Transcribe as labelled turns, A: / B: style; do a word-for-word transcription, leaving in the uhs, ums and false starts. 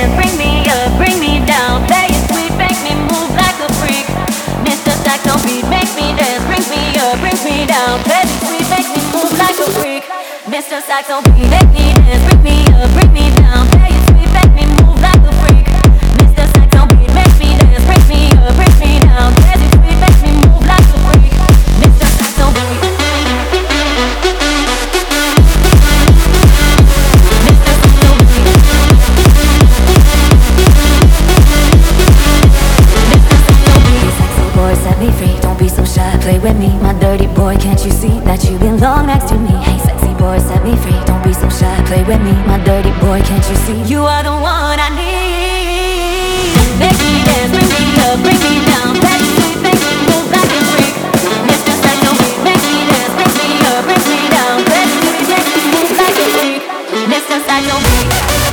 A: dance, bring me up, bring me down. Play it sweet, make me move like a freak. Mister Saxo beat, make me dance, bring me up, bring me down. Play it sweet, make me move like a freak. Mister Saxo beat, make me dance, bring me up, bring me down. Play it sweet, make me move like a freak. Mister Saxo beat, make me dance, bring me up, bring me down. Play it sweet, make me move like a freak. Mister Saxo beat.
B: Set me free, don't be so shy, play with me. My dirty boy, can't you see that you belong next to me? Hey sexy boy, set me free, don't be so shy, play with me. My dirty boy, can't you see you are the one I need?
A: Make me dance, bring me up, bring me down. Play it sweet, make me move like a freak. Mister Saxo beat, make me dance, bring me up, bring me down. Play it sweet, make me move like a freak. Mister Saxo beat.